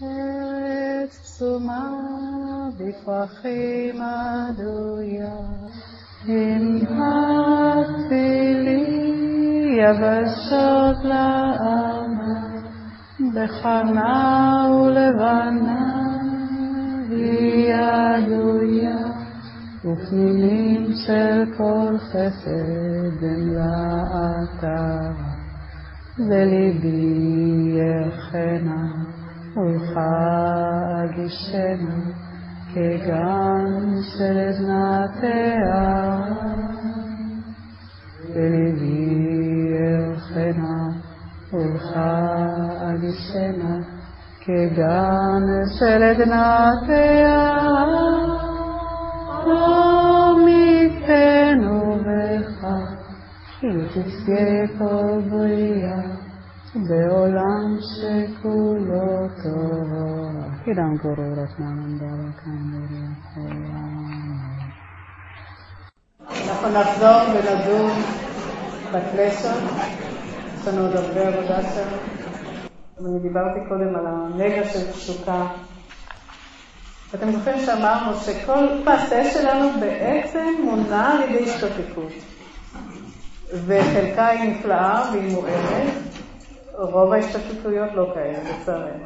ארץ פסומה בפרחים עדויה, המחצתי לי יבשות לעמה, בחנה ולבנה היא עדויה, ופנינים של כל חסד הם לאתר, וליבי יחנה ולחגישנה כגן של עדנתיה, וליבי יחנה ולחגישנה כגן של עדנתיה. עמיתנו בך, כי תזכה כל בריאה, בעולם שכולו תורה. כדם גורות נעמדה כאן בריאה. אנחנו נחזור ונדון בקלשות, יש לנו עוד הרבה עבודה שם. אני דיברתי קודם על הנגע של תשוקה. אתם זוכרים שאמרנו שכל מעשה שלנו בעצם מונע על ידי השתוקקות. וחלקה היא נפלאה והיא מוארת. רוב ההשתוקקויות לא כאלה, לצערנו.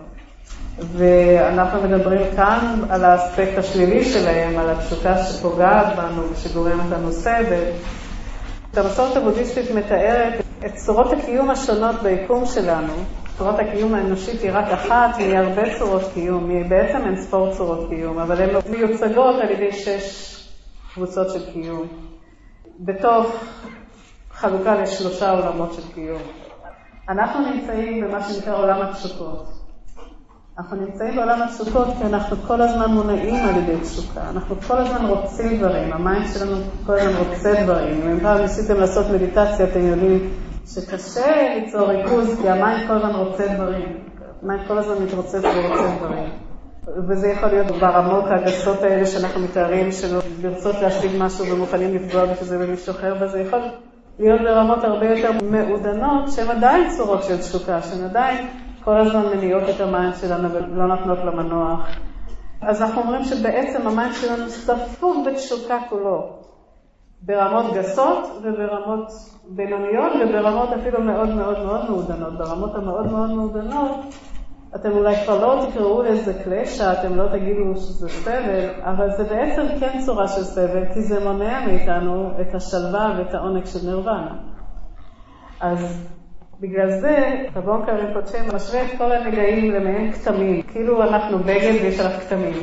ואנחנו מדברים כאן על האספקט השלילי שלהם, על התשוקה שפוגעת בנו ושגורמת לנו סבל. המסורת הבודהיסטית מתארת את צורות הקיום השונות ביקום שלנו. צורת הקיום האנושית היא רק אחת, היא הרבה צורות קיום, היא בעצם אין ספור צורות קיום, אבל הן מיוצגות על ידי 6 קבוצות של קיום, בתוך חלוקה ל3 עולמות של קיום. אנחנו נמצאים במה שנקרא עולם התשוקות. אנחנו נמצאים בעולם התשוקות כי אנחנו כל הזמן מונעים על ידי תשוקה. אנחנו כל הזמן רוצים דברים, המיינד שלנו כל הזמן רוצה דברים. אם פעם ניסיתם לעשות מדיטציה, אתם יודעים שקשה ליצור ריכוז, כי המיינד כל הזמן רוצה דברים. המיינד כל הזמן מתרוצץ ורוצה דברים. וזה יכול להיות ברמות הגסות האלה שאנחנו מתארים, שלא לרצות להשיג משהו ומוכנים לפגוע בזה במישהו אחר, וזה יכול להיות ברמות הרבה יותר מעודנות, שהן עדיין צורות של תשוקה, שהן עדיין כל הזמן מניעות את המיינד שלנו ולא נותנות למנוח. אז אנחנו אומרים שבעצם המיינד שלנו ספוג בתשוקה כולו. ברמות גסות וברמות בינוניות וברמות אפילו מאוד מאוד מאוד מעודנות. ברמות המאוד מאוד מעודנות, אתם אולי כבר לא תקראו לזה קלשה, אתם לא תגידו שזה סבל, אבל זה בעצם כן צורה של סבל, כי זה מונע מאיתנו את השלווה ואת העונג של נירוונה. אז בגלל זה, רבון קרינפוצ'ה משווה את כל הנגעים למעין כתמים, כאילו אנחנו בגד ויש עליו כתמים.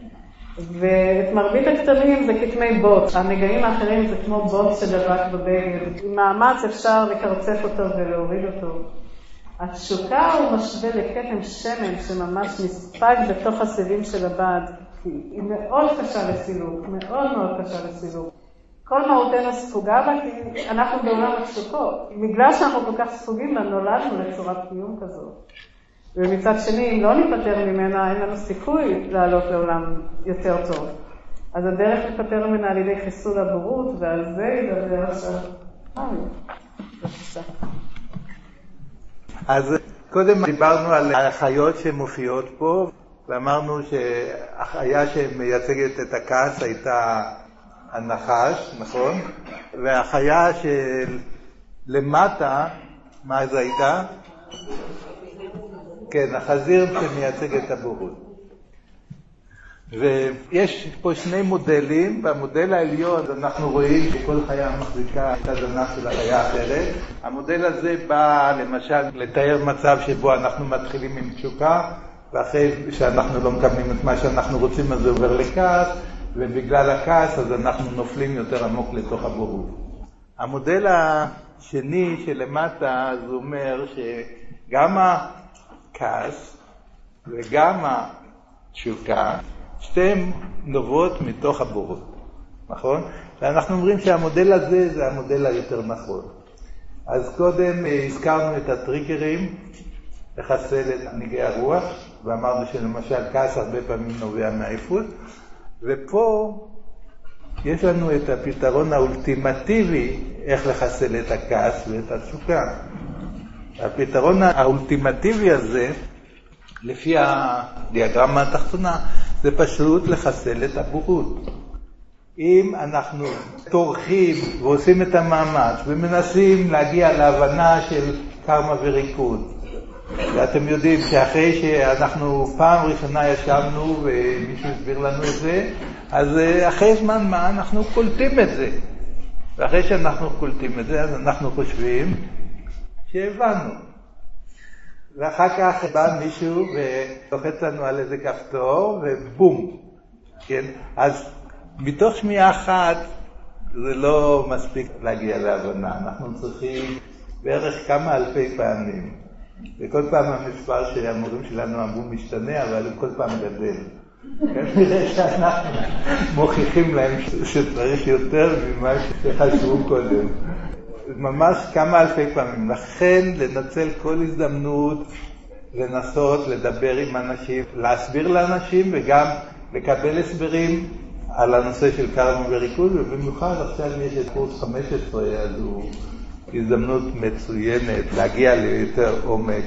ואת מרבית הכתמים זה כתמי בוט, הנגעים האחרים זה כמו בוט שדבק בבגד. עם מאמץ אפשר לקרצף אותו ולהוריד אותו. התשוקה הוא משווה לכתם שמן שממש נספג בתוך הסיבים של הבד, כי היא מאוד קשה לסילוק, מאוד מאוד קשה לסילוק. כל מהותנו ספוגה בה, כי אנחנו בעולם התשוקות. בגלל שאנחנו כל כך ספוגים בה, נולדנו לצורת קיום כזו. ומצד שני, אם לא ניפטר ממנה, אין לנו סיכוי לעלות לעולם יותר טוב. אז הדרך לפטר ממנה על ידי חיסול הבורות, ועל זה ידבר עכשיו. בבקשה. אז קודם דיברנו על החיות שמופיעות פה, ואמרנו שהחיה שמייצגת את הכעס הייתה הנחש, נכון? והחיה שלמטה, מה זה הייתה? כן, החזיר שמייצג את הבורות. ויש פה 2 מודלים. במודל העליון אנחנו רואים שכל חיה מחזיקה את הזנב של החיה האחרת. המודל הזה בא למשל לתאר מצב שבו אנחנו מתחילים עם תשוקה, ואחרי שאנחנו לא מקבלים את מה שאנחנו רוצים אז זה עובר לכעס, ובגלל הכעס אז אנחנו נופלים יותר עמוק לתוך הבורות. המודל השני שלמטה אז אומר שגם הכעס וגם התשוקה שתיהן נובעות מתוך הבורות, נכון? ואנחנו אומרים שהמודל הזה זה המודל היותר נכון. אז קודם הזכרנו את הטריגרים לחסל את נגעי הרוח, ואמרנו שלמשל כעס הרבה פעמים נובע מעייפות, ופה יש לנו את הפתרון האולטימטיבי איך לחסל את הכעס ואת התשוקה. הפתרון האולטימטיבי הזה לפי הדיאגרמה התחתונה, זה פשוט לחסל את הבורות. אם אנחנו תורכים ועושים את המאמץ ומנסים להגיע להבנה של קרמה וריקוד, ואתם יודעים שאחרי שאנחנו פעם ראשונה ישבנו ומישהו הסביר לנו את זה, אז אחרי זמן מה אנחנו קולטים את זה. ואחרי שאנחנו קולטים את זה, אז אנחנו חושבים שהבנו. ואחר כך בא מישהו ולוחץ לנו על איזה כפתור ובום. כן? אז מתוך שמיעה אחת זה לא מספיק להגיע להבנה. אנחנו צריכים בערך כמה אלפי פעמים. וכל פעם המספר שהמורים שלנו אמרו משתנה, אבל הוא כל פעם גדל. כנראה שאנחנו מוכיחים להם שצריך יותר ממה שחשבו קודם. ממש כמה אלפי פעמים. לכן לנצל כל הזדמנות, לנסות לדבר עם אנשים, להסביר לאנשים וגם לקבל הסברים על הנושא של קרמה וריקוד, ובמיוחד עכשיו יש את קורס 15, אז הוא הזדמנות מצוינת להגיע ליותר עומק.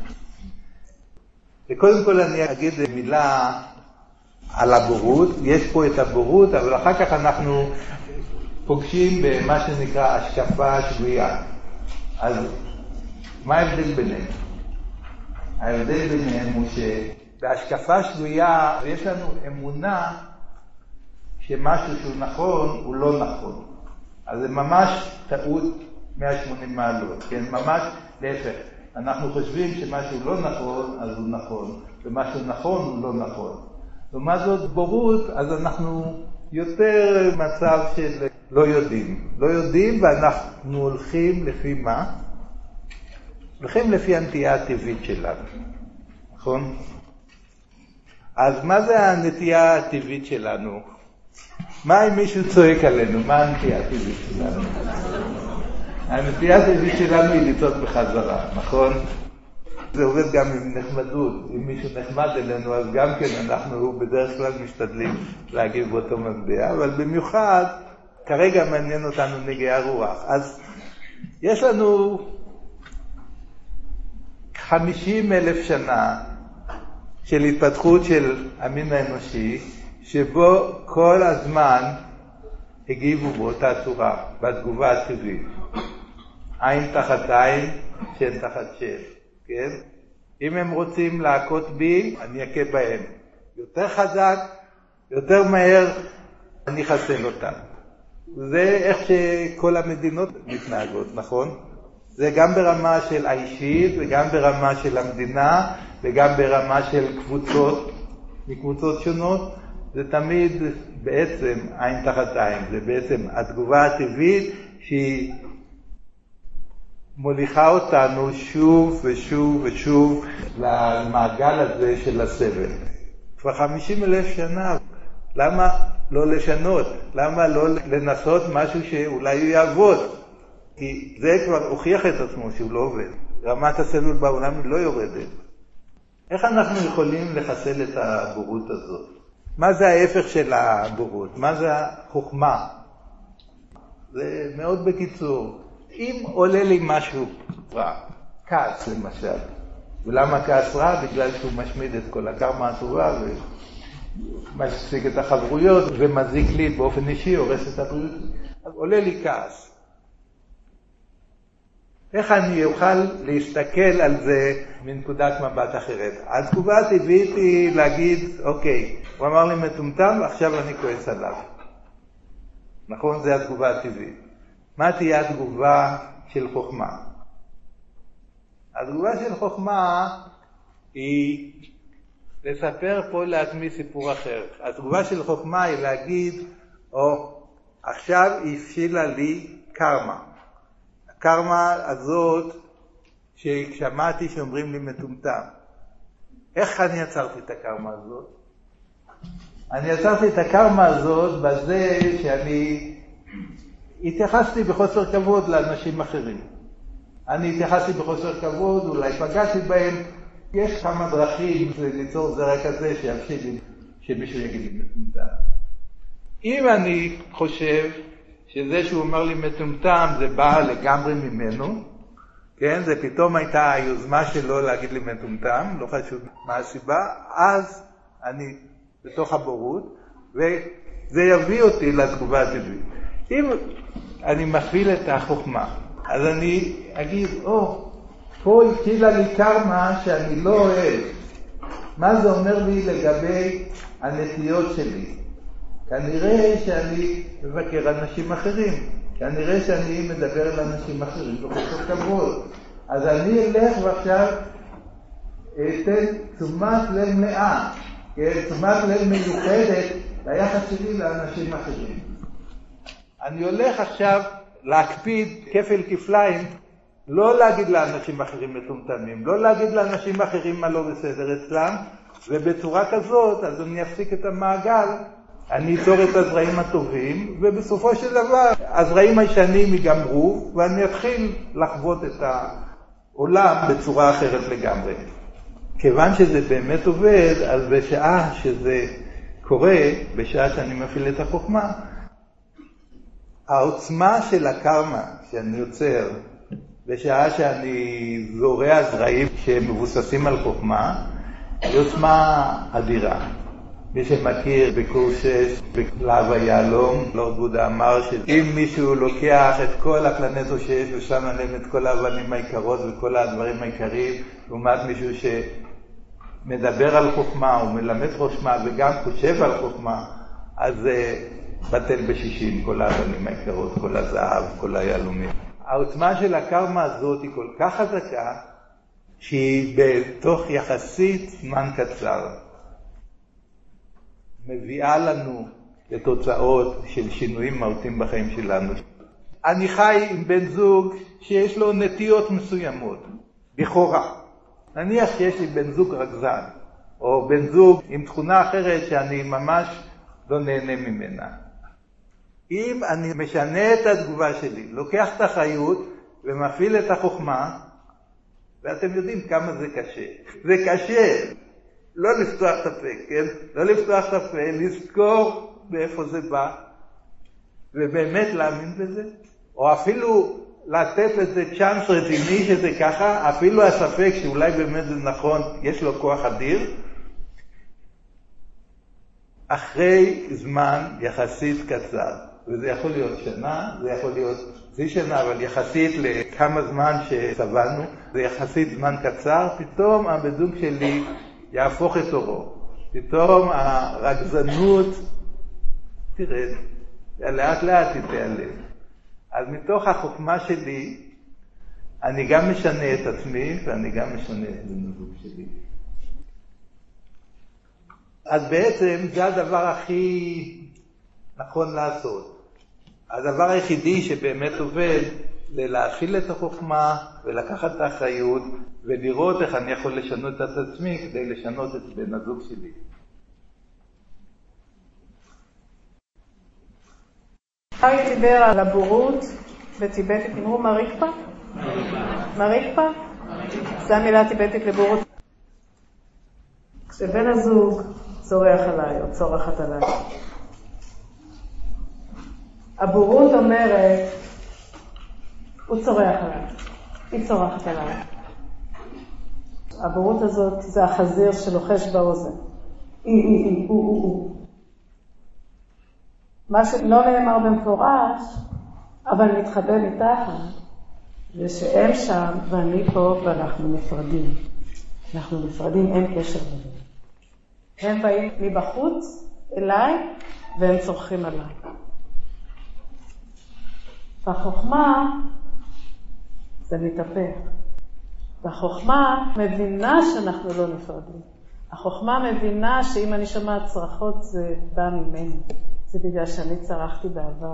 וקודם כל אני אגיד מילה על הבורות. יש פה את הבורות, אבל אחר כך אנחנו פוגשים במה שנקרא השקפה שגויה. אז מה ההבדל ביניהם? ההבדל ביניהם הוא שבהשקפה שגויה יש לנו אמונה שמשהו שהוא נכון הוא לא נכון. אז זה ממש טעות 180 מעלות, כן? ממש להפך. אנחנו חושבים שמשהו לא נכון, אז הוא נכון, ומשהו נכון הוא לא נכון. ומה זאת בורות? אז אנחנו יותר מצב של לא יודעים. לא יודעים ואנחנו הולכים לפי מה? הולכים לפי הנטייה הטבעית שלנו. נכון? אז מה זה הנטייה הטבעית שלנו? מה אם מישהו צועק עלינו? מה הנטייה הטבעית שלנו? הנטייה הטבעית שלנו היא לצעוק בחזרה, נכון? זה עובד גם עם נחמדות. אם מישהו נחמד אלינו, אז גם כן אנחנו בדרך כלל משתדלים להגיב באותו מטבע, אבל במיוחד כרגע מעניין אותנו נגעי הרוח. אז יש לנו 50,000 שנה של התפתחות של המין האנושי, שבו כל הזמן הגיבו באותה צורה, בתגובה הטבעית. עין תחת עין, שן תחת שן, כן? אם הם רוצים להכות בי, אני אכה בהם. יותר חזק, יותר מהר, אני אחסל אותם. זה איך שכל המדינות מתנהגות, נכון? זה גם ברמה של האישית, וגם ברמה של המדינה, וגם ברמה של קבוצות, מקבוצות שונות. זה תמיד בעצם עין תחת עין. זה בעצם התגובה הטבעית שהיא מוליכה אותנו שוב ושוב ושוב למעגל הזה של הסבל. כבר 50,000 שנה. למה לא לשנות? למה לא לנסות משהו שאולי הוא יעבוד? כי זה כבר הוכיח את עצמו שהוא לא עובד. רמת הסבל בעולם היא לא יורדת. איך אנחנו יכולים לחסל את הבורות הזאת? מה זה ההפך של הבורות? מה זה החוכמה? זה מאוד בקיצור. אם עולה לי משהו רע, כעס למשל, ולמה כעס רע? בגלל שהוא משמיד את כל הקרמה הטובה ומשפיק את החברויות ומזיק לי באופן אישי, הורס את הבריאות. אז עולה לי כעס. איך אני אוכל להסתכל על זה מנקודת מבט אחרת? התגובה הטבעית היא להגיד, אוקיי, הוא אמר לי מטומטם, עכשיו אני כועס עליו. נכון? זה התגובה הטבעית. מה תהיה התגובה של חוכמה? התגובה של חוכמה היא לספר פה לעצמי סיפור אחר. התגובה של חוכמה היא להגיד, עכשיו הפשילה לי קרמה. הקרמה הזאת ששמעתי שאומרים לי מטומטם. איך אני עצרתי את הקרמה הזאת? אני עצרתי את הקרמה הזאת בזה שאני התייחסתי בחוסר כבוד לאנשים אחרים. אני התייחסתי בחוסר כבוד, אולי פגעתי בהם. יש כמה דרכים ליצור זרע כזה שיפשיל לי, שמישהו יגיד לי מטומטם. אם אני חושב שזה שהוא אומר לי מטומטם זה בא לגמרי ממנו, כן, זה פתאום הייתה היוזמה שלו להגיד לי מטומטם, לא חשוב מה הסיבה, אז אני בתוך הבורות, וזה יביא אותי לתגובה הטבעית. אם אני מפעיל את החוכמה, אז אני אגיד, פה התחילה לי קרמה שאני לא אוהב. מה זה אומר לי לגבי הנטיות שלי? כנראה שאני מבקר אנשים אחרים, כנראה שאני מדבר על אנשים אחרים, לא חושב כבוד. אז אני אלך ועכשיו אתן תשומת לב מלאה, תשומת לב מיוחדת ליחס שלי לאנשים אחרים. אני הולך עכשיו להקפיד כפל כפליים, לא להגיד לאנשים אחרים מטומטמים, לא להגיד לאנשים אחרים מה לא בסדר אצלם, ובצורה כזאת, אז אני אפסיק את המעגל, אני אצור את הזרעים הטובים, ובסופו של דבר, הזרעים הישנים ייגמרו, ואני אתחיל לחוות את העולם בצורה אחרת לגמרי. כיוון שזה באמת עובד, אז בשעה שזה קורה, בשעה שאני מפעיל את החוכמה, העוצמה של הקרמה שאני יוצר, בשעה שאני זורע זרעים שמבוססים על חוכמה, היא עוצמה אדירה. מי שמכיר בקורס 6, בלהב היהלום, לורד בודה אמר שאם מישהו לוקח את כל הפלנטות שיש ושם עליהם את כל האבנים העיקרות וכל הדברים העיקריים, לעומת מישהו שמדבר על חוכמה ומלמד חוכמה וגם חושב על חוכמה, אז זה בטל ב-60, כל האבנים העיקרות, כל הזהב, כל היהלומים. העוצמה של הקרמה הזאת היא כל כך חזקה, שהיא בתוך יחסית זמן קצר מביאה לנו לתוצאות של שינויים מהותיים בחיים שלנו. אני חי עם בן זוג שיש לו נטיות מסוימות, לכאורה. נניח שיש לי בן זוג רגזן, או בן זוג עם תכונה אחרת שאני ממש לא נהנה ממנה. אם אני משנה את התגובה שלי, לוקח את האחריות ומפעיל את החוכמה, ואתם יודעים כמה זה קשה. זה קשה. לא לפתוח את הפה, כן? לא לפתוח את הפה, לזכור מאיפה זה בא, ובאמת להאמין בזה. או אפילו לתת לזה צ'אנס רציני שזה ככה, אפילו הספק שאולי באמת זה נכון, יש לו כוח אדיר. אחרי זמן יחסית קצר, וזה יכול להיות שנה, זה יכול להיות חצי שנה, אבל יחסית לכמה זמן שסבלנו, זה יחסית זמן קצר, פתאום הבן זוג שלי יהפוך את אורו. פתאום הרגזנות תרד, לאט לאט היא תיעלם. אז מתוך החוכמה שלי, אני גם משנה את עצמי, ואני גם משנה את בן הזוג שלי. אז בעצם זה הדבר הכי נכון לעשות. הדבר היחידי שבאמת עובד זה להכיל את החוכמה ולקחת את האחריות ולראות איך אני יכול לשנות את עצמי כדי לשנות את בן הזוג שלי. חי דיבר על הבורות בטיבטית, אמרו מריקפה? מריקפה? זה המילה טיבטית לבורות. כשבן הזוג צורח עליי או צורחת עליי, הבורות אומרת, הוא צורח עליי, היא צורחת עליי. הבורות הזאת זה החזיר שלוחש באוזן. הוא. מה שלא נאמר במפורש, אבל מתחבא מתחת, זה שהם שם ואני פה ואנחנו נפרדים. אנחנו נפרדים, אין קשר בינינו. הם באים מבחוץ אליי והם צורחים עליי. והחוכמה זה מתהפך. והחוכמה מבינה שאנחנו לא נפרדים. החוכמה מבינה שאם אני שומעת צרחות זה בא ממני. זה בגלל שאני צרחתי בעבר.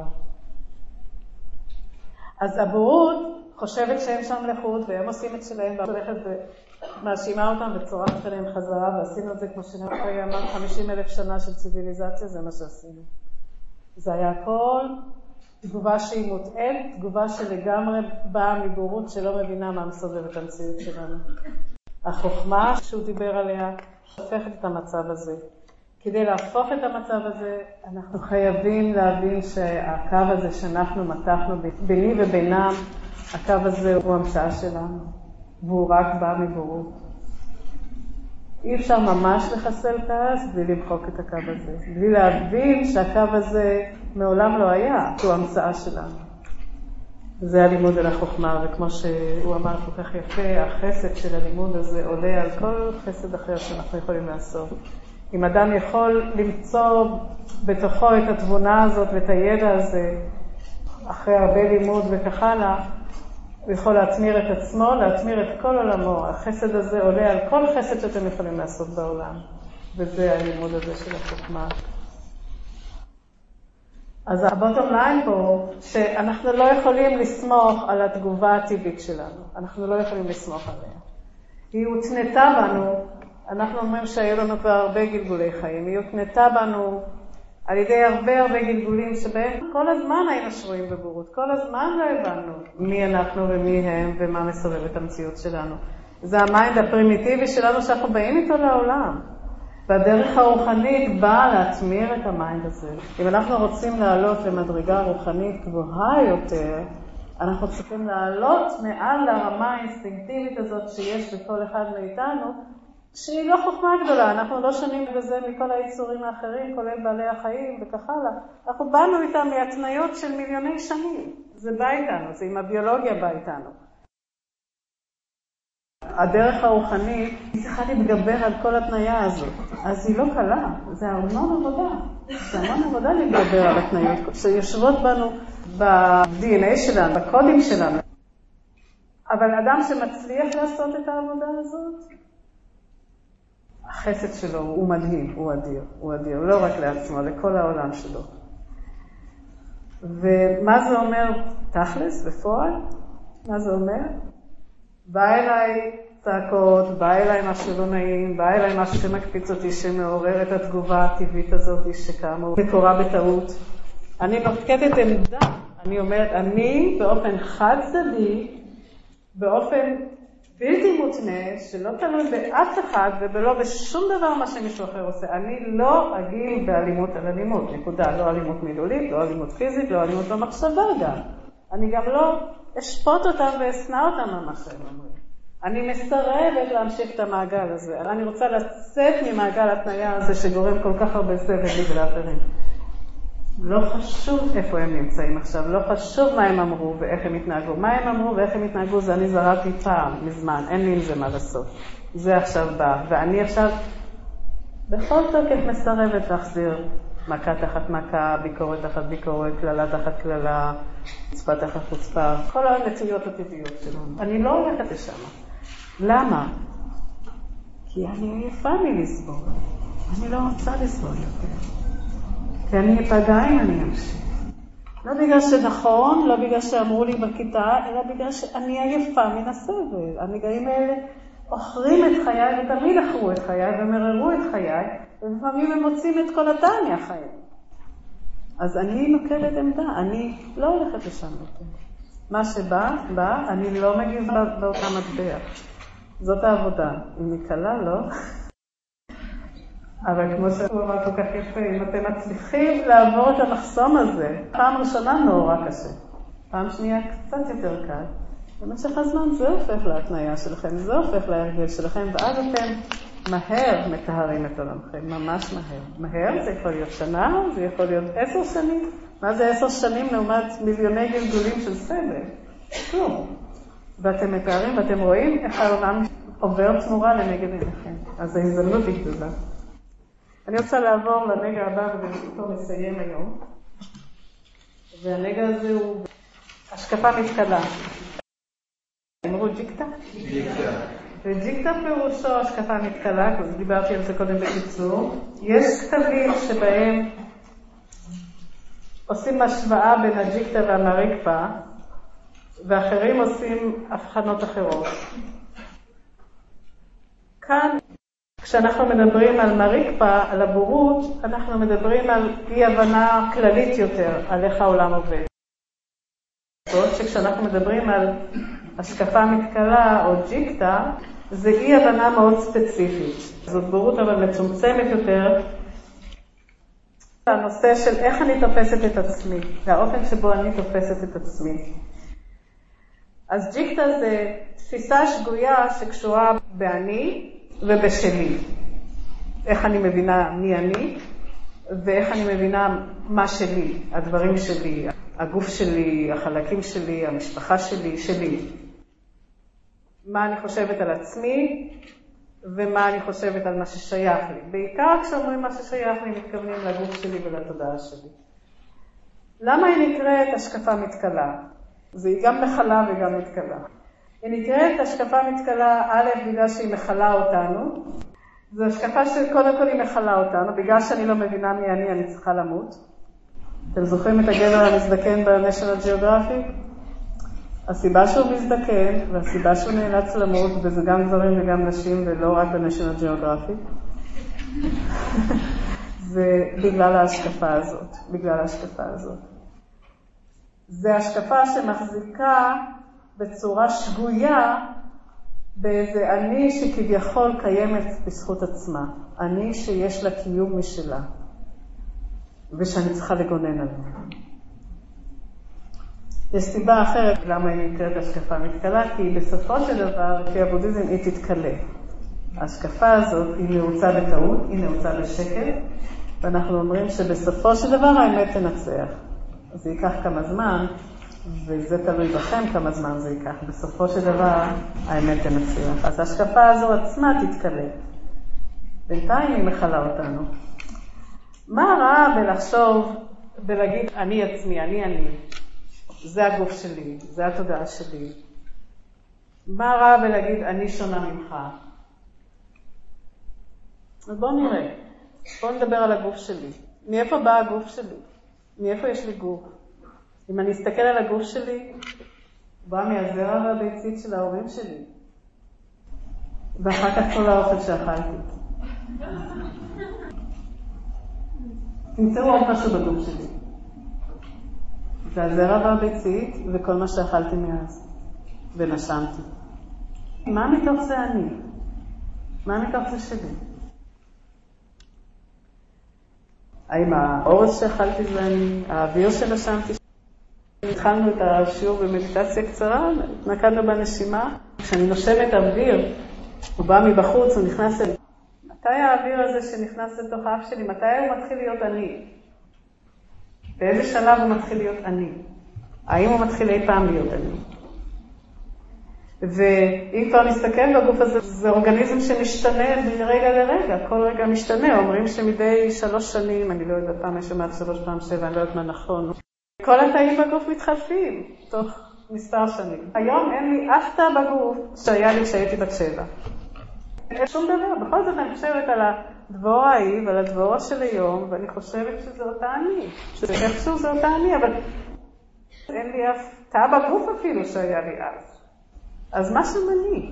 אז הבורות חושבת שהם שם לחוט והם עושים את שלהם והולכת ומאשימה אותם וצורחת עליהם חזרה, ועשינו את זה כמו שנראה אמר 50,000 שנה של ציוויליזציה, זה מה שעשינו. זה היה הכל תגובה שהיא מוטעית, תגובה שלגמרי באה מבורות שלא מבינה מה מסובב את המציאות שלנו. החוכמה שהוא דיבר עליה הופכת את המצב הזה. כדי להפוך את המצב הזה, אנחנו חייבים להבין שהקו הזה שאנחנו מתחנו ביני ובינם הקו הזה הוא המצאה שלנו, והוא רק בא מבורות. אי אפשר ממש לחסל כעס בלי למחוק את הקו הזה, בלי להבין שהקו הזה מעולם לא היה, הוא המצאה שלנו. זה הלימוד על החוכמה, וכמו שהוא אמר כל כך יפה, החסד של הלימוד הזה עולה על כל חסד אחר שאנחנו יכולים לעשות. אם אדם יכול למצוא בתוכו את התבונה הזאת ואת הידע הזה, אחרי הרבה לימוד וכך הלאה, הוא יכול להטמיר את עצמו, להטמיר את כל עולמו. החסד הזה עולה על כל חסד שאתם יכולים לעשות בעולם. וזה הלימוד הזה של החוכמה. אז הבוטום ליין פה, שאנחנו לא יכולים לסמוך על התגובה הטבעית שלנו. אנחנו לא יכולים לסמוך עליה. היא הותנתה בנו, אנחנו אומרים שהיו לנו כבר הרבה גלגולי חיים, היא הותנתה בנו על ידי הרבה גלגולים שבהם כל הזמן היינו שרויים בבורות, כל הזמן לא הבנו מי אנחנו ומי הם ומה מסובב את המציאות שלנו. זה המיינד הפרימיטיבי שלנו שאנחנו באים איתו לעולם. והדרך הרוחנית באה להטמיר את המיינד הזה. אם אנחנו רוצים לעלות למדרגה רוחנית גבוהה יותר, אנחנו צריכים לעלות מעל הרמה האינסטינקטיבית הזאת שיש בכל אחד מאיתנו, שהיא לא חוכמה גדולה, אנחנו לא שונים בזה מכל היצורים האחרים, כולל בעלי החיים וכך הלאה. אנחנו באנו איתם מהתניות של מיליוני שנים. זה בא איתנו, זה עם הביולוגיה בא איתנו. הדרך הרוחנית היא צריכה להתגבר על כל התניה הזאת. אז היא לא קלה, זה המון עבודה. זה המון עבודה להתגבר על התניות שיושבות בנו ב-DNA שלנו, בקודים שלנו. אבל אדם שמצליח לעשות את העבודה הזאת, החסד שלו הוא מדהים, הוא אדיר, הוא אדיר, לא רק לעצמו, לכל העולם שלו. ומה זה אומר תכלס בפועל? מה זה אומר? בא אליי צעקות, בא אליי משהו לא נעים, בא אליי משהו שמקפיץ אותי, שמעורר את התגובה הטבעית הזאת שכאמור מקורה בטעות. אני נוקטת עמדה, אני אומרת, אני באופן חד צדדי, באופן בלתי מותנה, שלא תלוי באף אחד ובלא בשום דבר מה שמישהו אחר עושה. אני לא אגיב באלימות על אלימות, נקודה. לא אלימות מילולית, לא אלימות פיזית, לא אלימות במחשבה גם. אני גם לא אשפוט אותם ואסנע אותם על מה שהם אומרים. אני מסרבת להמשיך את המעגל הזה. אני רוצה לצאת ממעגל התניה הזה שגורם כל כך הרבה סבל לי ולאחרים. לא חשוב איפה הם נמצאים עכשיו, לא חשוב מה הם אמרו ואיך הם התנהגו. מה הם אמרו ואיך הם התנהגו זה אני זרקתי פעם, מזמן, אין לי עם זה מה לעשות. זה עכשיו בא, ואני עכשיו בכל תוקף מסרבת להחזיר מכה תחת מכה, ביקורת תחת ביקורת, כללה תחת כללה, חוצפה תחת חוצפה, כל הנטיות הטבעיות שלנו. אני לא הולכת לשם. למה? כי אני עייפה מלסבול. אני לא רוצה לסבול יותר. כי אני אפגע אם אני אמשיך. לא בגלל שנכון, לא בגלל שאמרו לי בכיתה, אלא בגלל שאני עייפה מן הסבל. הנגעים האלה אוכרים את חיי ותמיד אכרו את חיי ומררו את חיי, ולפעמים הם מוצאים את כל הטעם מהחיי. אז אני נוקטת עמדה, אני לא הולכת לשם יותר. מה שבא, בא, אני לא מגיבה באותה מטבע. זאת העבודה. אם היא קלה, לא. אבל כמו שהוא אמר כל כך יפה, אם אתם מצליחים לעבור את המחסום הזה, פעם ראשונה נורא קשה, פעם שנייה קצת יותר קל, במשך הזמן זה הופך להתניה שלכם, זה הופך להרגל שלכם, ואז אתם מהר מטהרים את עולמכם, ממש מהר. מהר זה יכול להיות שנה, זה יכול להיות 10 שנים. מה זה 10 שנים לעומת מיליוני גלגולים של סבל? כלום. ואתם מטהרים ואתם רואים איך העולם עובר תמורה לנגד עיניכם. אז ההזדמנות היא גדולה. אני רוצה לעבור לנגע הבא ובאותו מסיים היום. והנגע הזה הוא השקפה מתקלה. אמרו ג'יקטה? ג'יקטה. וג'יקטה פירושו השקפה מתקלה, דיברתי על זה קודם בקיצור. יש כתבים שבהם עושים השוואה בין הג'יקטה והמריקפה, ואחרים עושים הבחנות אחרות. כאן, כשאנחנו מדברים על מריקפה, על הבורות, אנחנו מדברים על אי הבנה כללית יותר על איך העולם עובד. שכשאנחנו מדברים על השקפה מתקלה או ג'יקטה, זה אי הבנה מאוד ספציפית. זאת בורות אבל מצומצמת יותר. הנושא של איך אני תופסת את עצמי, והאופן שבו אני תופסת את עצמי. אז ג'יקטה זה תפיסה שגויה שקשורה באני ובשלי. איך אני מבינה מי אני, ואיך אני מבינה מה שלי, הדברים שלי, הגוף שלי, החלקים שלי, המשפחה שלי, שלי. מה אני חושבת על עצמי, ומה אני חושבת על מה ששייך לי. בעיקר כשאומרים מה ששייך לי, מתכוונים לגוף שלי ולתודעה שלי. למה היא נקראת השקפה מתקלה? זה היא גם מחלה וגם מתקלה. היא נקראת השקפה מתקלה, א', בגלל שהיא מחלה אותנו. זו השקפה שקודם כל היא מחלה אותנו, בגלל שאני לא מבינה מי אני צריכה למות. אתם זוכרים את הגבר המזדקן ב-National Geographic? הסיבה שהוא מזדקן, והסיבה שהוא נאלץ למות, וזה גם גברים וגם נשים, ולא רק ב-National Geographic, זה בגלל ההשקפה הזאת, בגלל ההשקפה הזאת. זה השקפה שמחזיקה בצורה שגויה באיזה אני שכביכול קיימת בזכות עצמה. אני שיש לה קיום משלה, ושאני צריכה לגונן עליה. יש סיבה אחרת למה היא נקראת השקפה מתקלה, כי בסופו של דבר, לפי הבודהיזם, היא תתקלה. ההשקפה הזאת היא נעוצה בטעות, היא נעוצה בשקר, ואנחנו אומרים שבסופו של דבר האמת תנצח. אז זה ייקח כמה זמן, וזה תלוי בכם כמה זמן זה ייקח. בסופו של דבר האמת תנצח. אז ההשקפה הזו עצמה תתקלה. בינתיים היא מחלה אותנו. מה רע בלחשוב, בלהגיד אני עצמי, אני? זה הגוף שלי, זה התודעה שלי. מה רע בלהגיד אני שונה ממך? אז בואו נראה. בואו נדבר על הגוף שלי. מאיפה בא הגוף שלי? מאיפה יש לי גוף? אם אני אסתכל על הגוף שלי, הוא בא מהזרע והביצית של ההורים שלי. ואחר כך כל האוכל שאכלתי. תמצאו עוד משהו בגוף שלי. זה הזרע והביצית וכל מה שאכלתי מאז. ונשמתי. מה מתוך זה אני? מה מתוך זה שלי? האם האורז שאכלתי זה אני? האוויר שנשמתי? התחלנו את השיעור במדיטציה קצרה, התנקדנו בנשימה. כשאני נושמת אוויר, הוא בא מבחוץ, הוא נכנס אל... מתי האוויר הזה שנכנס לתוך האף שלי? מתי הוא מתחיל להיות אני? באיזה שלב הוא מתחיל להיות אני? האם הוא מתחיל אי פעם להיות אני? ואם כבר נסתכל בגוף הזה, זה אורגניזם שמשתנה מרגע לרגע, כל רגע משתנה. אומרים שמדי 3 שנים, אני לא יודעת, פעם יש אומרת 3 פעם 7, אני לא יודעת מה נכון. כל התאים בגוף מתחלפים תוך מספר שנים. היום אין לי אף תא בגוף שהיה לי כשהייתי בת 7. אין שום דבר. בכל זאת אני חושבת על הדבורה ההיא ועל הדבורה של היום, ואני חושבת שזה אותה אני. שאיכשהו זה אותה אני, אבל אין לי אף תא בגוף אפילו שהיה לי אז. אז מה שם אני?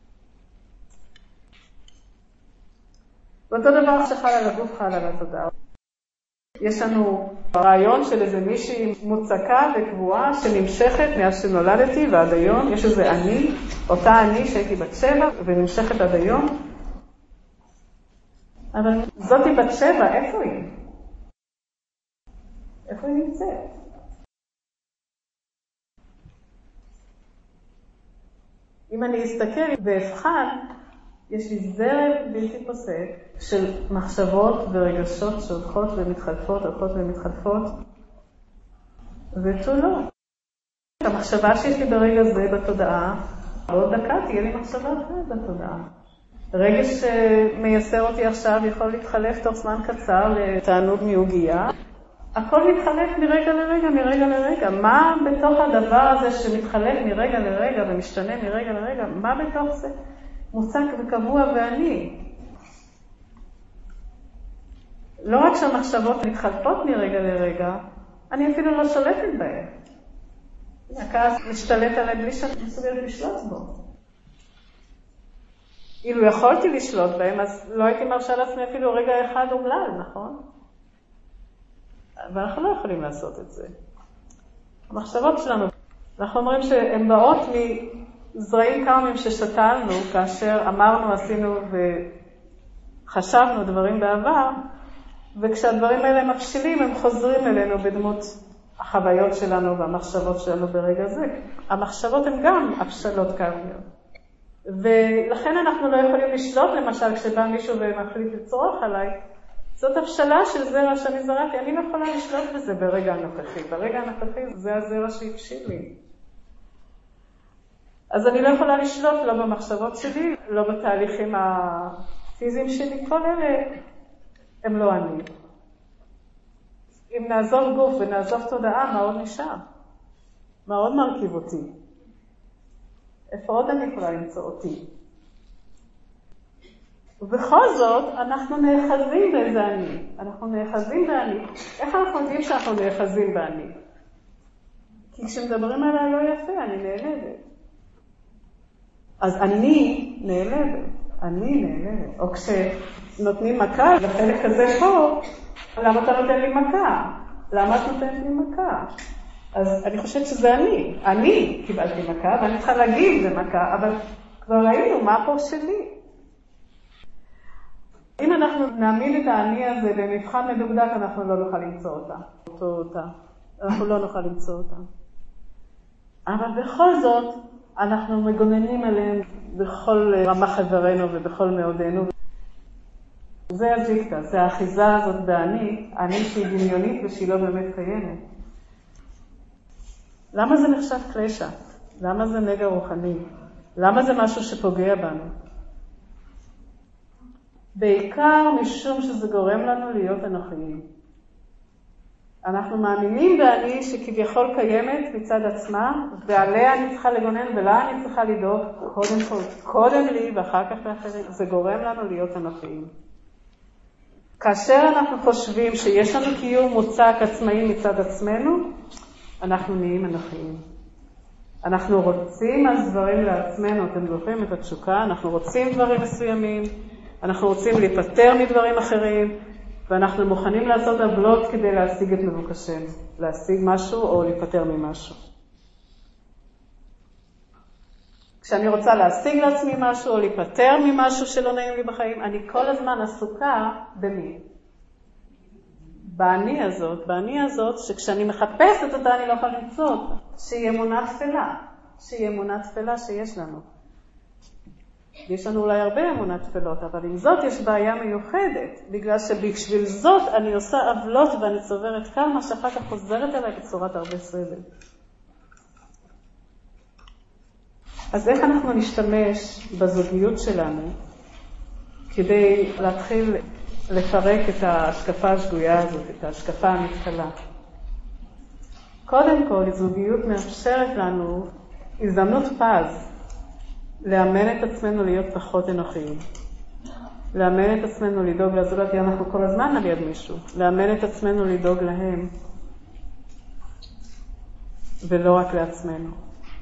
ואותו דבר שחל על הגוף חל על התודעה. יש לנו רעיון של איזה מישהי מוצקה וקבועה שנמשכת מאז שנולדתי ועד היום. יש איזה אני, אותה אני שהייתי בת 7 ונמשכת עד היום. אבל זאתי בת 7, איפה היא? איפה היא נמצאת? אם אני אסתכל ואבחן, יש לי זרם בלתי פוסק של מחשבות ורגשות שהולכות ומתחלפות, הולכות ומתחלפות, ותו לא. המחשבה שיש לי ברגע זה בתודעה, בעוד דקה תהיה לי מחשבה אחרת בתודעה. רגש שמייסר אותי עכשיו יכול להתחלף תוך זמן קצר לתענוג מעוגיה. הכל מתחלף מרגע לרגע, מרגע לרגע. מה בתוך הדבר הזה שמתחלף מרגע לרגע ומשתנה מרגע לרגע? מה בתוך זה? מוצק וקבוע ואני. לא רק שהמחשבות מתחלפות מרגע לרגע, אני אפילו לא שולטת בהן. הכעס משתלט עליי בלי שאת מסוגלת לשלוט בו. אילו יכולתי לשלוט בהם, אז לא הייתי מרשה לעצמי אפילו רגע אחד אומלל, נכון? אבל אנחנו לא יכולים לעשות את זה. המחשבות שלנו, אנחנו אומרים שהן באות מזרעים קרמים ששתלנו, כאשר אמרנו, עשינו וחשבנו דברים בעבר, וכשהדברים האלה מבשילים, הם חוזרים אלינו בדמות החוויות שלנו והמחשבות שלנו ברגע זה. המחשבות הן גם הבשלות קרמיות. ולכן אנחנו לא יכולים לשלוט, למשל, כשבא מישהו ומחליט לצרוך עליי, זאת הבשלה של זרע שאני זרעתי, אני לא יכולה לשלוט בזה ברגע הנוכחי. ברגע הנוכחי זה הזרע שהבשיל לי. אז אני לא יכולה לשלוט לא במחשבות שלי, לא בתהליכים הפיזיים שלי, כל אלה הם לא אני. אם נעזוב גוף ונעזוב תודעה, מה עוד נשאר? מה עוד מרכיב אותי? איפה עוד אני יכולה למצוא אותי? ובכל זאת, אנחנו נאחזים באיזה אני. אנחנו נאחזים באני. איך אנחנו יודעים שאנחנו נאחזים באני? כי כשמדברים עליי לא יפה, אני נעלבת. אז אני נעלבת. או כשנותנים מכה, לחלק הזה פה, למה אתה נותן לי מכה? למה את נותנת לי מכה? אז אני חושבת שזה אני. אני קיבלתי מכה, ואני צריכה להגיב למכה, אבל כבר ראינו מה פה שלי. אם אנחנו נעמיד את האני הזה במבחן מדוקדק, אנחנו לא נוכל למצוא אותה. אנחנו לא נוכל למצוא אותה. אבל בכל זאת, אנחנו מגוננים עליהם בכל רמ"ח חברינו ובכל מאודנו. זה הזיקטה, זה האחיזה הזאת באני, אני שהיא דמיונית ושהיא לא באמת קיימת. למה זה נחשב קלשה? למה זה נגע רוחני? למה זה משהו שפוגע בנו? בעיקר משום שזה גורם לנו להיות אנוכיים. אנחנו מאמינים באני שכביכול קיימת מצד עצמה, ועליה אני צריכה לגונן ולה אני צריכה לדאוג קודם לי ואחר כך לאחרים. זה גורם לנו להיות אנוכיים. כאשר אנחנו חושבים שיש לנו קיום מוצק עצמאי מצד עצמנו, אנחנו נהיים אנוכיים. אנחנו רוצים אז דברים לעצמנו, אתם זוכרים את התשוקה, אנחנו רוצים דברים מסוימים, אנחנו רוצים להיפטר מדברים אחרים, ואנחנו מוכנים לעשות עוולות כדי להשיג את מבוקשנו, להשיג משהו או להיפטר ממשהו. כשאני רוצה להשיג לעצמי משהו או להיפטר ממשהו שלא נעים לי בחיים, אני כל הזמן עסוקה במי? באני הזאת שכשאני מחפשת אותה אני לא יכולה למצוא אותה. שהיא אמונה תפלה שיש לנו. יש לנו אולי הרבה אמונות תפלות, אבל עם זאת יש בעיה מיוחדת, בגלל שבשביל זאת אני עושה עוולות ואני צוברת כמה שאחר כך חוזרת אליי בצורת הרבה סבל. אז איך אנחנו נשתמש בזוגיות שלנו כדי להתחיל לפרק את ההשקפה השגויה הזאת, את ההשקפה המתקלה? קודם כל, זוגיות מאפשרת לנו הזדמנות פז לאמן את עצמנו להיות פחות אנוכיים. לאמן את עצמנו לדאוג לזולת, כי אנחנו כל הזמן על יד מישהו. לאמן את עצמנו לדאוג להם, ולא רק לעצמנו.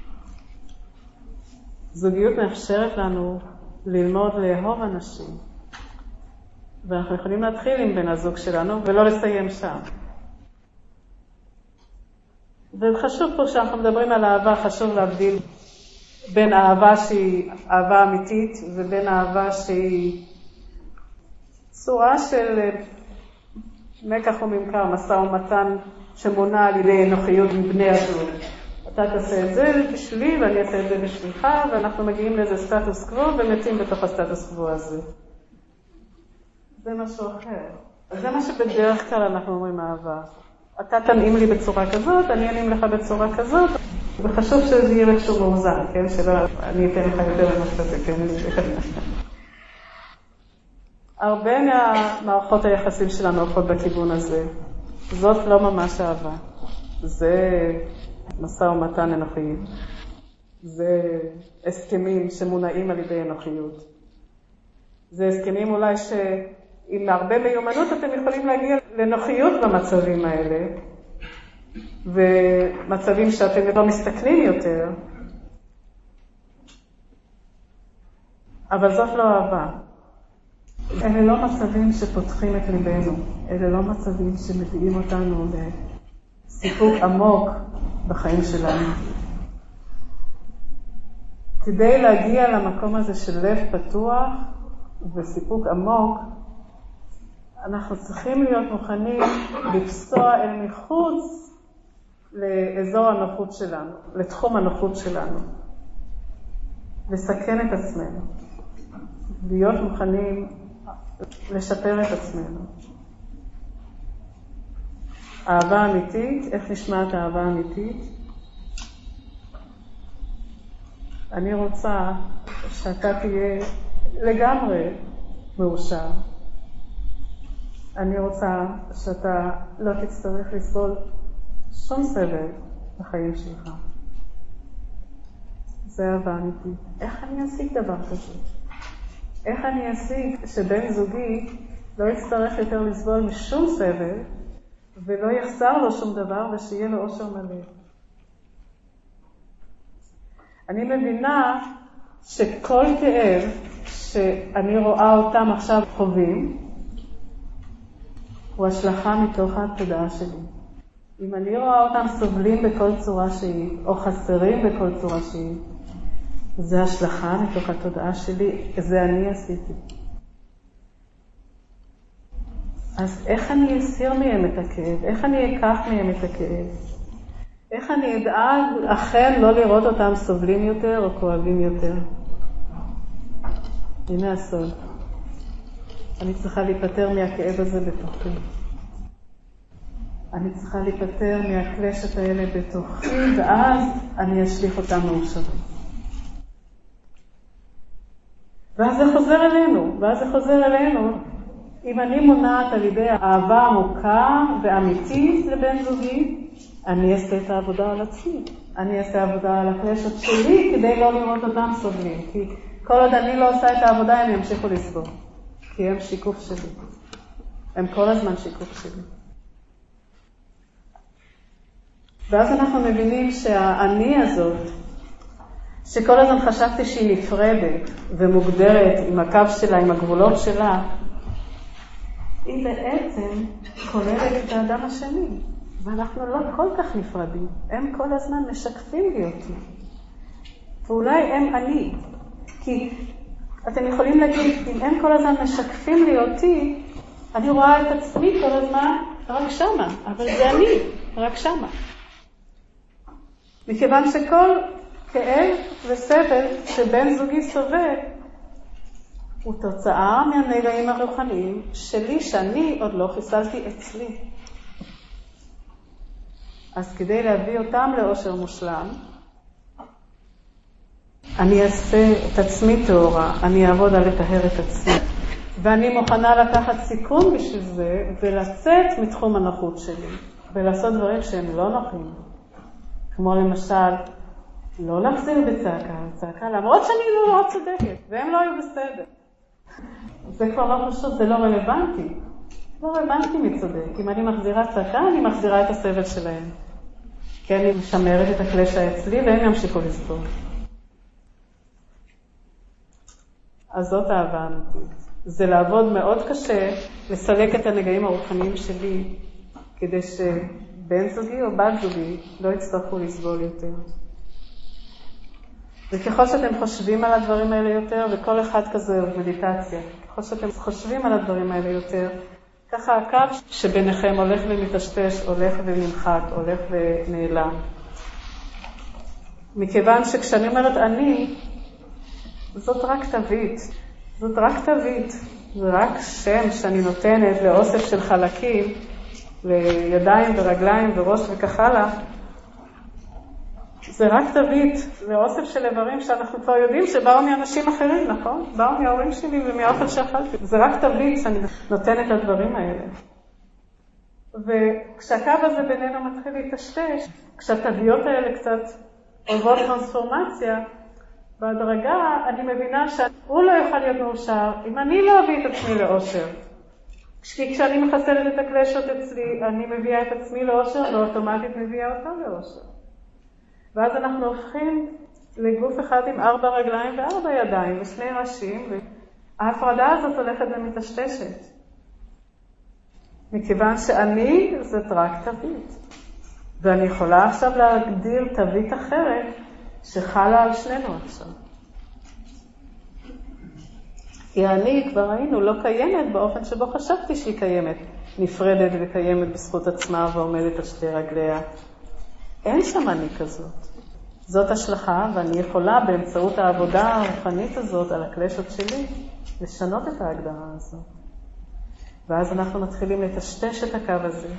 זוגיות מאפשרת לנו ללמוד לאהוב אנשים. ואנחנו יכולים להתחיל עם בן הזוג שלנו, ולא לסיים שם. וחשוב פה שאנחנו מדברים על אהבה, חשוב להבדיל בין אהבה שהיא אהבה אמיתית, ובין אהבה שהיא צורה של מקח וממכר, משא ומתן שמונע על ידי אנוכיות מבני הזוג. אתה תעשה את זה בשבילי ואני אעשה את זה בשבילך, ואנחנו מגיעים לאיזה סטטוס קוו ומתים בתוך הסטטוס קוו הזה. זה משהו אחר. זה מה שבדרך כלל אנחנו אומרים אהבה. אתה תנעים לי בצורה כזאת, אני אנעים לך בצורה כזאת, וחשוב שזה יהיה איכשהו מאוזן, כן? שלא אני אתן לך יותר ממה שאתה תתן לי. הרבה מהמערכות היחסים שלנו הולכות בכיוון הזה. זאת לא ממש אהבה. זה משא ומתן אנוכי. זה הסכמים שמונעים על ידי אנוכיות. זה הסכמים אולי שעם הרבה מיומנות אתם יכולים להגיע לנוחיות במצבים האלה, ומצבים שאתם לא מסתכלים יותר, אבל זאת לא אהבה. אלה לא מצבים שפותחים את ליבנו, אלה לא מצבים שמביאים אותנו לסיפוק עמוק בחיים שלנו. כדי להגיע למקום הזה של לב פתוח וסיפוק עמוק, אנחנו צריכים להיות מוכנים לפסוע אל מחוץ לאזור הנוחות שלנו, לתחום הנוחות שלנו. לסכן את עצמנו. להיות מוכנים לשפר את עצמנו. אהבה אמיתית, איך נשמעת אהבה אמיתית? אני רוצה שאתה תהיה לגמרי מאושר. אני רוצה שאתה לא תצטרך לסבול שום סבל בחיים שלך. זה אהבה אמיתית. איך אני אשיג דבר כזה? איך אני אשיג שבן זוגי לא יצטרך יותר לסבול משום סבל ולא יחסר לו שום דבר ושיהיה לו אושר מלא? אני מבינה שכל כאב שאני רואה אותם עכשיו חווים הוא השלכה מתוך התודעה שלי. אם אני רואה אותם סובלים בכל צורה שהיא או חסרים בכל צורה שהיא, זה השלכה מתוך התודעה שלי, זה אני עשיתי. אז איך אני אסיר מהם את הכאב? איך אני אקח מהם את הכאב? איך אני אדאג אכן לא לראות אותם סובלים יותר או כואבים יותר? הנה הסוד. אני צריכה להיפטר מהכאב הזה בתוכי. אני צריכה להיפטר מהקלשת האלה בתוכי, ואז אני אשליך אותם מאושרים. ואז זה חוזר אלינו. אם אני מונעת על ידי אהבה עמוקה ואמיתית לבן זוגי, אני אעשה את העבודה על עצמי. אני אעשה עבודה על הקלשת שלי כדי לא לראות אותם סובלים. כי כל עוד אני לא עושה את העבודה, הם ימשיכו לסבול. כי הם שיקוף שלי. הם כל הזמן שיקוף שלי. ואז אנחנו מבינים שהאני הזאת, שכל הזמן חשבתי שהיא נפרדת ומוגדרת עם הקו שלה, עם הגבולות שלה, היא בעצם כוללת את האדם השני. ואנחנו לא כל כך נפרדים. הם כל הזמן משקפים לי אותי. ואולי הם אני. כי אתם יכולים להגיד, אם הם כל הזמן משקפים לי אותי, אני רואה את עצמי כל הזמן רק שמה. אבל זה אני, רק שמה. מכיוון שכל כאב וסבל שבן זוגי סובל, הוא תוצאה מהנגעים הרוחניים שלי, שאני עוד לא חיסלתי אצלי. אז כדי להביא אותם לאושר מושלם, אני אעשה את עצמי טהורה, אני אעבוד על לטהר את עצמי. ואני מוכנה לקחת סיכון בשביל זה, ולצאת מתחום הנוחות שלי, ולעשות דברים שהם לא נוחים. כמו למשל, לא להחזיר בצעקה, למרות שאני לא צודקת, והם לא היו בסדר. זה כבר לא פשוט, זה לא רלוונטי. לא רלוונטי מי צודק. אם אני מחזירה צעקה, אני מחזירה את הסבל שלהם. כי אני משמרת את הקלשה אצלי, והם ימשיכו לסבור. אז זאת אהבה אמיתית. זה לעבוד מאוד קשה, לסלק את הנגעים הרוחניים שלי, כדי שבן זוגי או בת זוגי לא יצטרכו לסבול יותר. וככל שאתם חושבים על הדברים האלה יותר, וכל אחד כזה הוא מדיטציה, ככל שאתם חושבים על הדברים האלה יותר, ככה הקו שביניכם הולך ומתשתש, הולך ונמחק, הולך ונעלם. מכיוון שכשאני אומרת אני, זאת רק תווית. זאת רק תווית. זה רק שם שאני נותנת לאוסף של חלקים, לידיים ורגליים וראש וכך הלאה. זה רק תווית, זה אוסף של איברים שאנחנו כבר יודעים שבאו מאנשים אחרים, נכון? באו מההורים שלי ומהאוכל שאכלתי. זה רק תווית שאני נותנת לדברים האלה. וכשהקו הזה בינינו מתחיל להתשתש, כשהתוויות האלה קצת עוברות טרנספורמציה, בהדרגה אני מבינה שהוא לא יוכל להיות מאושר אם אני לא אביא את עצמי לאושר. כשאני מחסלת את הקלשות אצלי, אני מביאה את עצמי לאושר, ואוטומטית מביאה אותה לאושר. ואז אנחנו הופכים לגוף אחד עם 4 רגליים ו4 ידיים ו2 ראשים, וההפרדה הזאת הולכת ומתשתשת. מכיוון שאני זאת רק תווית. ואני יכולה עכשיו להגדיר תווית אחרת שחלה על שנינו עכשיו. כי אני כבר ראינו לא קיימת באופן שבו חשבתי שהיא קיימת, נפרדת וקיימת בזכות עצמה ועומדת על 2 רגליה. אין שם אני כזאת. זאת השלכה, ואני יכולה באמצעות העבודה הרוחנית הזאת על הקלשות שלי לשנות את ההגדרה הזאת. ואז אנחנו מתחילים לטשטש את הקו הזה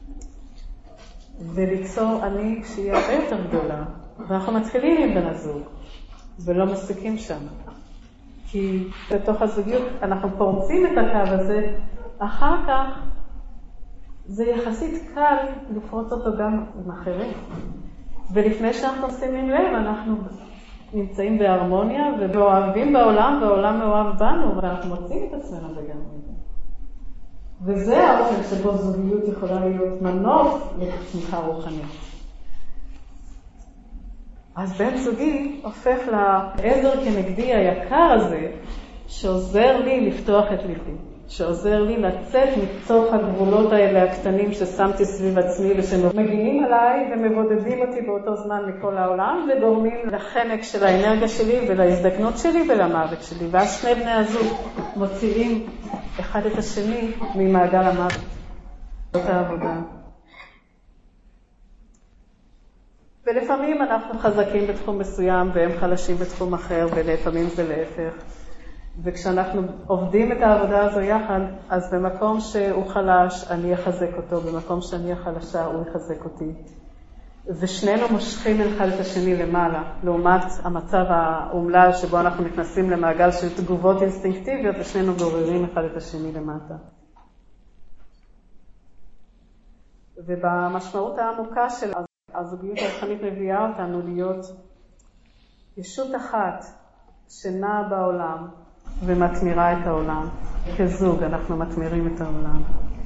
וליצור אני שהיא הרבה יותר גדולה. ואנחנו מתחילים עם בן הזוג ולא מספיקים שם. כי בתוך הזוגיות אנחנו פורצים את הקו הזה, אחר כך זה יחסית קל לפרוץ אותו גם עם אחרים. ולפני שאנחנו שימים לב, אנחנו נמצאים בהרמוניה ואוהבים בעולם, והעולם מאוהב בנו, ואנחנו מוצאים את עצמנו בגן. וזה האופן שבו זוגיות יכולה להיות מנוף לתמיכה רוחנית. אז בן זוגי הופך לעזר כנגדי היקר הזה, שעוזר לי לפתוח את ליבי, שעוזר לי לצאת מתוך הגבולות האלה הקטנים ששמתי סביב עצמי, ושמגינים עליי ומבודדים אותי באותו זמן מכל העולם, וגורמים לחנק של האנרגיה שלי ולהזדקנות שלי ולמוות שלי. ואז שני בני הזוג מוציאים אחד את השני ממעגל המוות. זאת העבודה. ולפעמים אנחנו חזקים בתחום מסוים והם חלשים בתחום אחר, ולפעמים זה להפך. וכשאנחנו עובדים את העבודה הזו יחד, אז במקום שהוא חלש אני אחזק אותו, במקום שאני החלשה הוא יחזק אותי. ושנינו מושכים אחד את השני למעלה, לעומת המצב האומלל שבו אנחנו נכנסים למעגל של תגובות אינסטינקטיביות, ושנינו גוררים אחד את השני למטה. ובמשמעות העמוקה של הזוגיות הרוחנית מביאה אותנו להיות ישות אחת שנעה בעולם ומתמירה את העולם. כזוג אנחנו מתמירים את העולם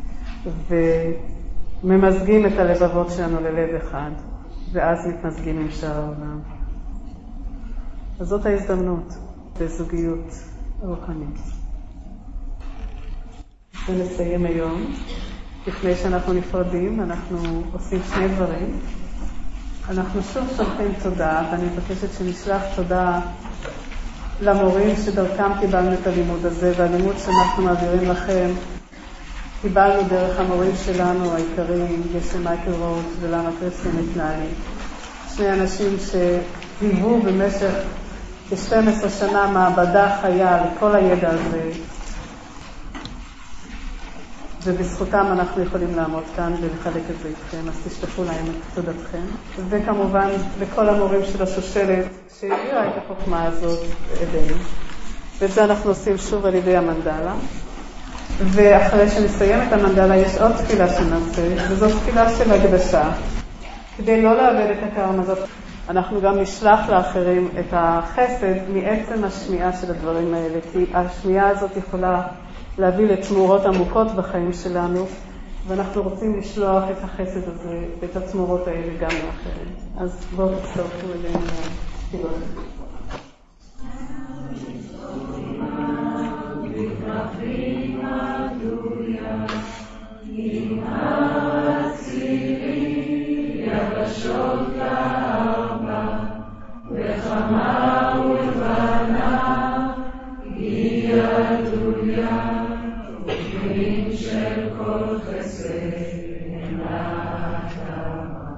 וממזגים את הלבבות שלנו ללב אחד, ואז מתמזגים עם שאר העולם. אז זאת ההזדמנות בזוגיות רוחנית. ונסיים היום. לפני שאנחנו נפרדים, אנחנו עושים שני דברים. אנחנו שוב שולחים תודה, ואני מבקשת שנשלח תודה למורים שדרכם קיבלנו את הלימוד הזה, והלימוד שאנחנו מעבירים לכם קיבלנו דרך המורים שלנו העיקריים, גשם מייקל רוט ולמה קריסטין מתנהלי. שני אנשים שהיוו במשך כ-12 שנה מעבדה חיה לכל הידע הזה, ובזכותם אנחנו יכולים לעמוד כאן ולחלק את זה איתכם, אז תשתפו להם את תודתכם. וכמובן לכל המורים של השושלת שהביאה את החוכמה הזאת אלינו. ואת זה אנחנו עושים שוב על ידי המנדלה. ואחרי שנסיים את המנדלה יש עוד תפילה שנעשה, וזו תפילה של הקדשה. כדי לא לאבד את הקרמה הזאת, אנחנו גם נשלח לאחרים את החסד מעצם השמיעה של הדברים האלה, כי השמיעה הזאת יכולה להביא לתמורות עמוקות בחיים שלנו, ואנחנו רוצים לשלוח את החסד הזה ואת התמורות האלה גם לאחרים. אז בואו תצטרפו אלינו לתפילות. של כל חסד נעתמה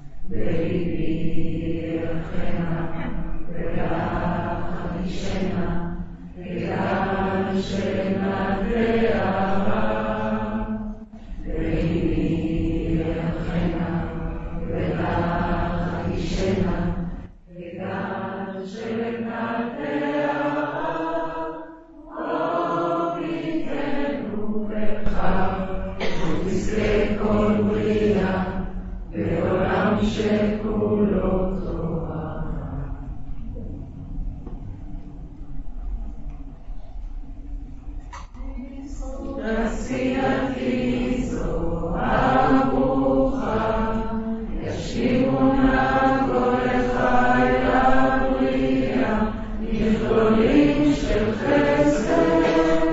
בליבי רחנה ולך חמישנה וגם שנה ואהבה בליבי רחנה ולך חמישנה וגם שנה ואהבה כל בריאה בעולם שכולו תורה. עשייתי זוהר ברוכה, ישיבונה כל חי הבריאה, מכלולים של חסד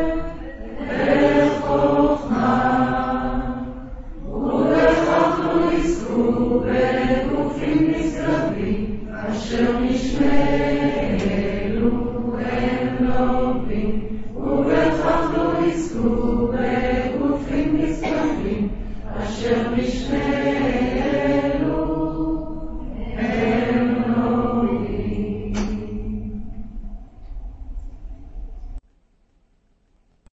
וחוכמה. ובגופים נשרפים, אשר נשמלו הם לובים, ובכך לא יזכו